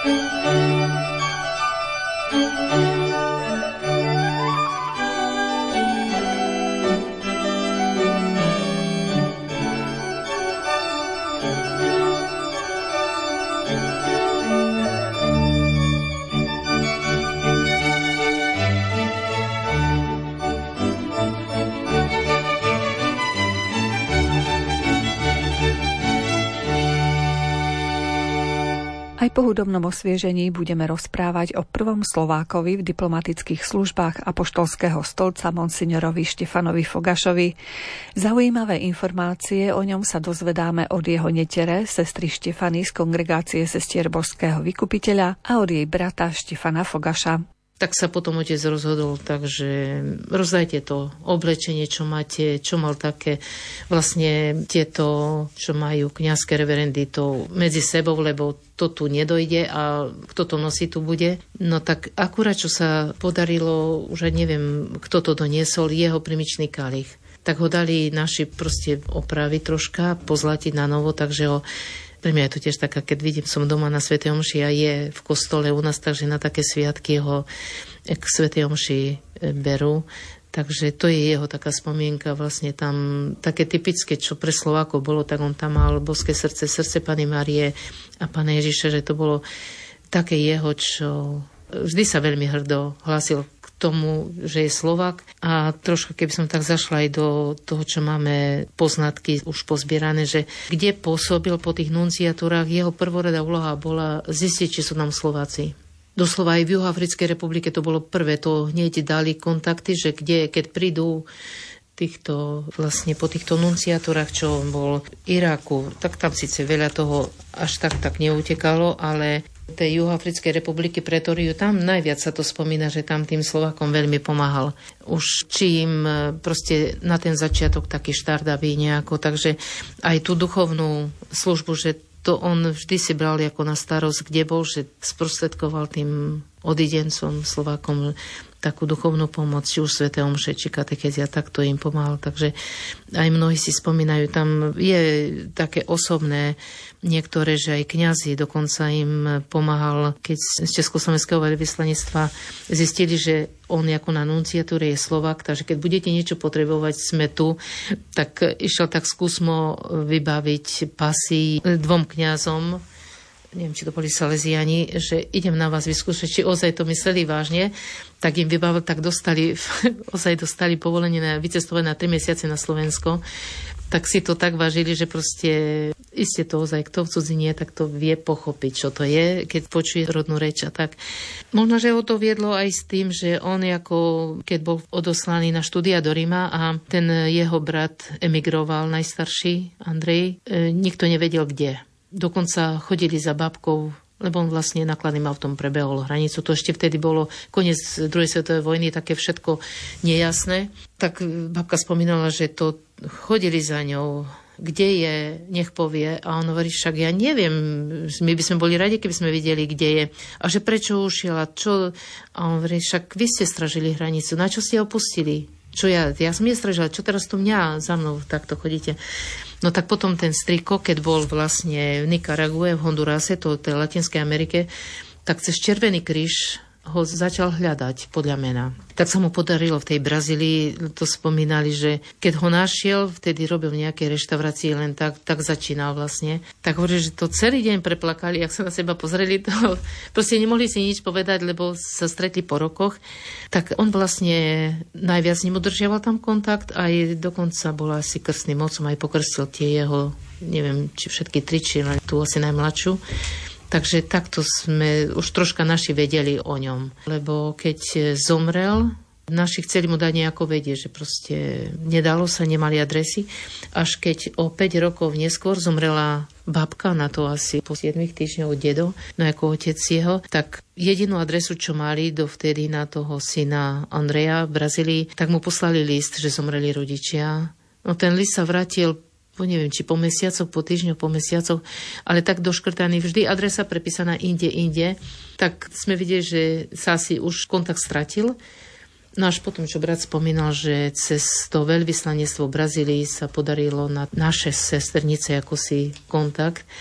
Aj po hudobnom osviežení budeme rozprávať o prvom Slovákovi v diplomatických službách apoštolského stolca monsignorovi Štefanovi Fogašovi. Zaujímavé informácie o ňom sa dozvedáme od jeho netere, sestry Štefany z kongregácie sestier Božského vykupiteľa a od jej brata Štefana Fogaša. Tak sa potom otec rozhodol, takže rozdajte to oblečenie, čo máte, čo mal také vlastne tieto, čo majú kňazské reverendy, to medzi sebou, lebo to tu nedojde a kto to nosí, tu bude. No tak akurát, čo sa podarilo, už aj neviem, kto to doniesol, jeho primičný kalich. Tak ho dali naši proste opraviť troška, pozlatiť na novo, takže ho. Pre mňa je to tiež taká, keď vidím, som doma na svätej omši a je v kostole u nás, takže na také sviatky ho k svätej omši berú. Takže to je jeho taká spomienka, vlastne tam také typické, čo pre Slovákov bolo, tak on tam mal boské srdce, srdce Panny Márie a Pána Ježiša, že to bolo také jeho, čo vždy sa veľmi hrdo hlásil tomu, že je Slovák. A trošku, keby som tak zašla aj do toho, čo máme poznatky už pozbierané, že kde pôsobil po tých nunciatúrach, jeho prvoradá úloha bola zistiť, či sú tam Slováci. Doslova aj v Juhoafrickej republike to bolo prvé, to hneď dali kontakty, že kde, keď prídu vlastne po týchto nunciatúrach, čo bol v Iraku, tak tam síce veľa toho až tak neutekalo, ale tej Juhoafrickej republiky Pretóriu, tam najviac sa to spomína, že tam tým Slovákom veľmi pomáhal. Už či im proste na ten začiatok taký štart aby nejako, takže aj tú duchovnú službu, že to on vždy si bral ako na starosť, kde bol, že sprostredkoval tým odidencom, Slovákom takú duchovnú pomoc, či už sväté omše, či katekézia, tak to im pomáhal. Takže aj mnohí si spomínajú, tam je také osobné niektoré, že aj kňazi dokonca im pomáhal, keď z Československého veľvyslanectva zistili, že on ako na nunciatúre je Slovák, takže keď budete niečo potrebovať, sme tu, tak išiel tak skúsmo vybaviť pasy 2 kňazom, neviem, či to boli Salesiani, že idem na vás vyskúšať, či ozaj to mysleli vážne, tak im vybavil, tak dostali povolenie na vycestovať na 3 mesiace na Slovensko. Tak si to tak vážili, že proste iste to ozaj, kto v cudzine, tak to vie pochopiť, čo to je, keď počuje rodnú reč a tak. Možno, že ho to viedlo aj s tým, že on ako, keď bol odoslaný na štúdia do Ríma a ten jeho brat emigroval, najstarší, Andrej, nikto nevedel kde. Dokonca chodili za babkou, lebo on vlastne nakladným autom prebehol hranicu. To ešte vtedy bolo koniec druhej svetovej vojny, také všetko nejasné. Tak babka spomínala, že to chodili za ňou, kde je, nech povie. A on hovorí, však ja neviem, my by sme boli radi, keby sme videli, kde je. A že prečo ušiel a čo? A on hovorí, však vy ste stražili hranicu, na čo ste ho pustili? Čo ja som nestražila, čo teraz tu mňa za mnou takto chodíte? No tak potom ten striko, keď bol vlastne v Nikarague, v Hondurase, to je Latinskej Amerike, tak cez Červený kríž ho začal hľadať podľa mena. Tak sa mu podarilo v tej Brazílii, to spomínali, že keď ho našiel, vtedy robil v nejakej reštaurácii, len tak začínal vlastne. Tak hovorí, že to celý deň preplakali, ak sa na seba pozreli, to proste nemohli si nič povedať, lebo sa stretli po rokoch. Tak on vlastne najviac s ním udržiaval tam kontakt, aj dokonca bola asi krstným otcom, aj pokrstil tie jeho, neviem, či všetky 3, či len tú asi najmladšiu. Takže takto sme už troška naši vedeli o ňom. Lebo keď zomrel, naši chceli mu dať nejako vedieť, že proste nedalo sa, nemali adresy. Až keď o 5 rokov neskôr zomrela babka, na to asi po 7 týždňov dedo, no ako otec jeho, tak jedinú adresu, čo mali dovtedy na toho syna Andreja v Brazílii, tak mu poslali list, že zomreli rodičia. No ten list sa vrátil neviem, či po mesiacoch, po týždňoch, po mesiacoch, ale tak doškrtaný, vždy adresa prepísaná inde, tak sme videli, že sa asi už kontakt stratil. No až potom, čo brat spomínal, že cez to veľvyslanectvo v Brazílii sa podarilo na naše sesternice ako si kontakt.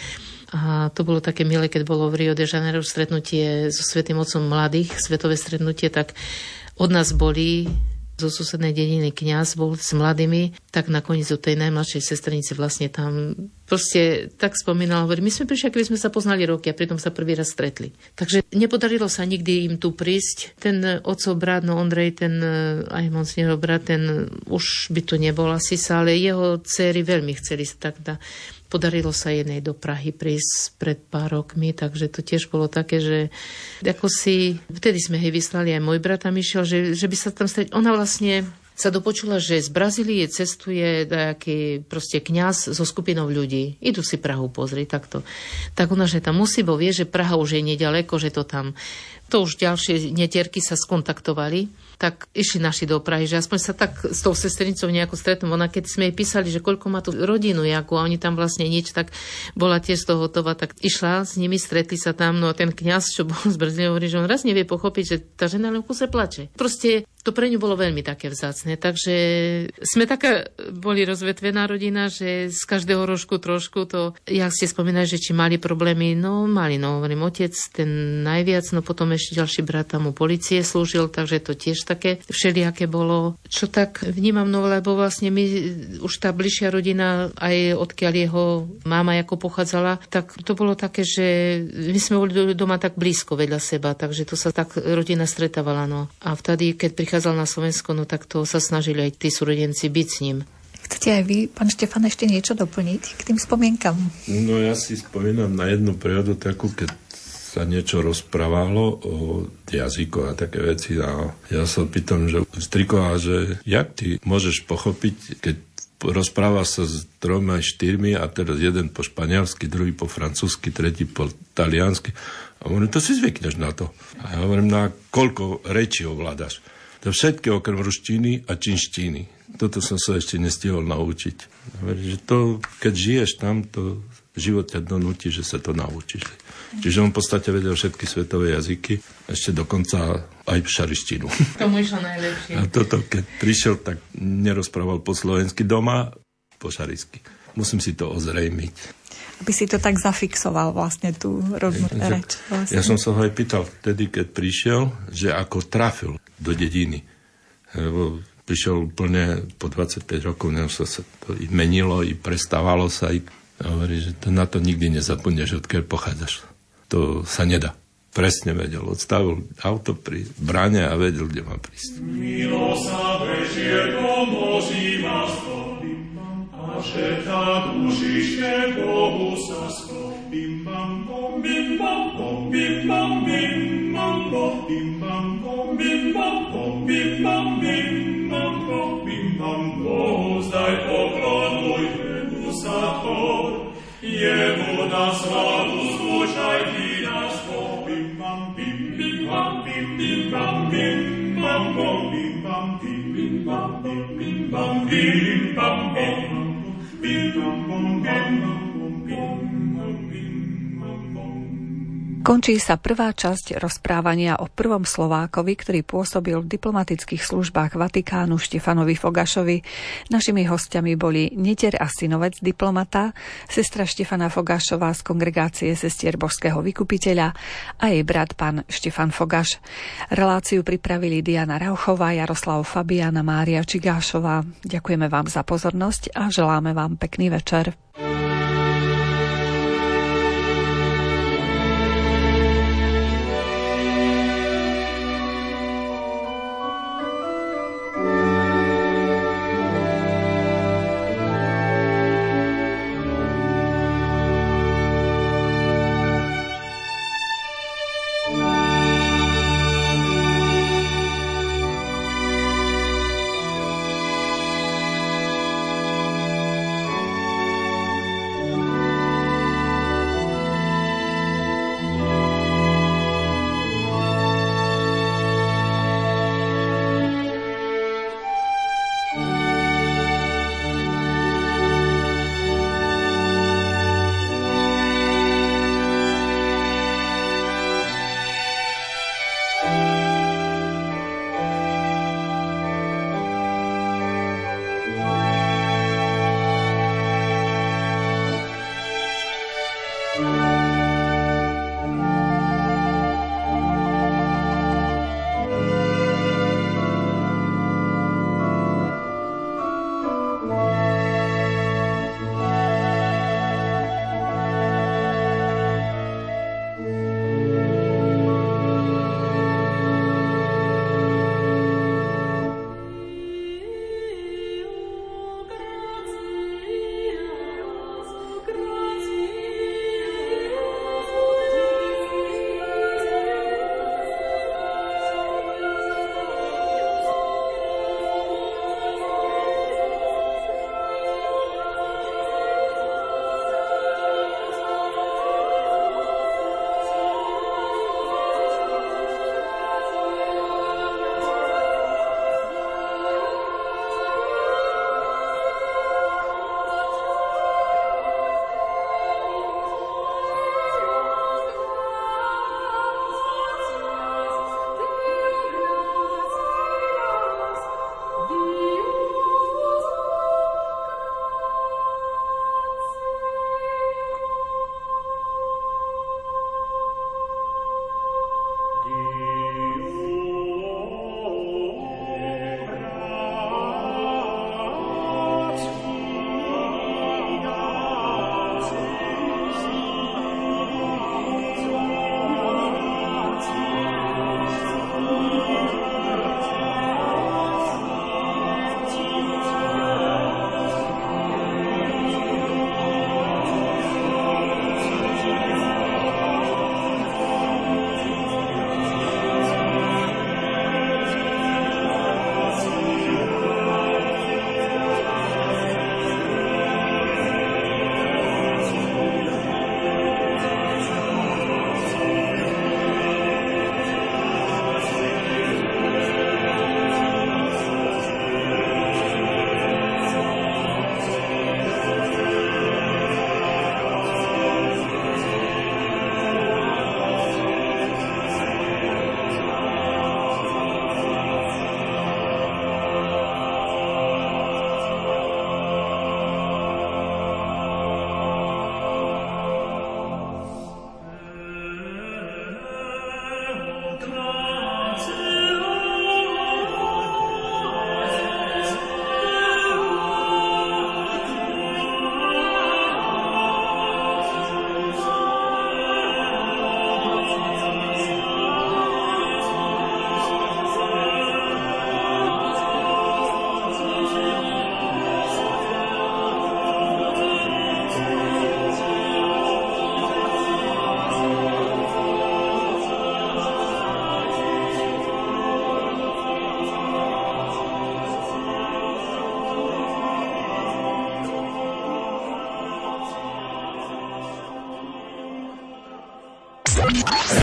A to bolo také milé, keď bolo v Rio de Janeiro stretnutie so Svätým Otcom mladých, svetové stretnutie, tak od nás boli zo susednej dediny kňaz bol s mladými, tak nakoniec od tej najmladšej sestrnice vlastne tam proste tak spomínal, hovorí, my sme prišli, keby sme sa poznali roky a pritom sa prvý raz stretli. Takže nepodarilo sa nikdy im tu prísť. Ten otcov brat, no Ondrej, ten aj monsignor brat, ten už by tu nebol asi sa, ale jeho dcery veľmi chceli sa tak podarilo sa jednej do Prahy prísť pred pár rokmi, takže to tiež bolo také, že ako si, vtedy sme jej vyslali, aj môj brat tam išiel, že by sa tam stretli. Ona vlastne sa dopočula, že z Brazílie cestuje nejaký proste kňaz so skupinou ľudí. Idú si Prahu pozrieť takto. Tak ona, že tam musí, bo vie, že Praha už je nedaleko, že to tam... To už ďalšie netierky sa skontaktovali, tak išli naši do Prahy, že aspoň sa tak s tou sestrinicou nejako stretnú. Ona, keď sme jej písali, že koľko má tu rodinu, jakú, a oni tam vlastne nič, tak bola tiež z toho hotová, tak išla s nimi, stretli sa tam, no a ten kňaz, čo bol z Brazílie, hovorí, že on raz nevie pochopiť, že tá žena len v kuse plače. Proste to pre ňu bolo veľmi také vzácne, takže sme taká boli rozvetvená rodina, že z každého rožku trošku to, jak ste spomínali, že či mali problémy, no mali, no hovorím, otec ten najviac, no potom ešte ďalší brat tam u polície slúžil, takže to tiež také všelijaké bolo. Čo tak vnímam, no lebo vlastne my, už tá bližšia rodina, aj odkiaľ jeho máma ako pochádzala, tak to bolo také, že my sme boli doma tak blízko vedľa seba, takže to sa tak rodina stretávala, no. A vtedy, keď prichádzal na Slovensko, no tak to sa snažili aj tí súrodenci byť s ním. Chcete aj vy, pán Štefan, ešte niečo doplniť k tým spomienkam? No ja si spomínam na jednu príhodu takú, keď sa niečo rozprávalo o jazykoch a také veci. A ja sa pýtam, že Striková, že jak ty môžeš pochopiť, keď rozpráva sa s 3, 4 a teraz jeden po španielsky, druhý po francúzsky, tretí po taliansky. A hovorím, to si zvykneš na to. A ja hovorím, na koľko rečí ovládaš? To všetky okrem ruštiny a čínštiny. Toto som sa ešte nestihol naučiť. Hovorím, že to, keď žiješ tam, to život ťa donúti, že sa to naučíš. Čiže on v podstate vedel všetky svetové jazyky, ešte dokonca aj šarištinu. Tomu išlo najlepšie. A toto, keď prišiel, tak nerozprával po slovensky doma, po šarisky. Musím si to ozrejmiť. Aby si to tak zafixoval vlastne tú rodnú reč. Vlastne. Ja som sa ho aj pýtal vtedy, keď prišiel, že ako trafil do dediny. Lebo prišiel úplne po 25 rokov, sa to i menilo, i prestávalo sa. I hovorí, že to, na to nikdy nezapomneš, odkiaľ pochádzaš. To sa nedá. Presne vedel. Odstavil auto pri bráne a vedel, kde má prísť. Milo sa bežie do moří ma a že tak užište Bohu sa sto. Bim bam bom, bim bam bom, bim bam bim bam bom, bim bam bom, bim bam bom, bim bam bim bam bom, bim bam Bohu zdaj poklonujte mu sa tor. Jemu na slavu zvučaj ty nás po. Bim bam bim bim bam bim bim bam bim bam bom, bim bam bim bim bam bim bim bam bim bam bom. Končí sa prvá časť rozprávania o prvom Slovákovi, ktorý pôsobil v diplomatických službách Vatikánu, Štefanovi Fogašovi. Našimi hostiami boli netier a synovec diplomata, sestra Štefana Fogašová z kongregácie sestier Božského vykupiteľa a jej brat pán Štefan Fogaš. Reláciu pripravili Diana Rauchová, Jaroslav Fabián a Mária Čigášová. Ďakujeme vám za pozornosť a želáme vám pekný večer.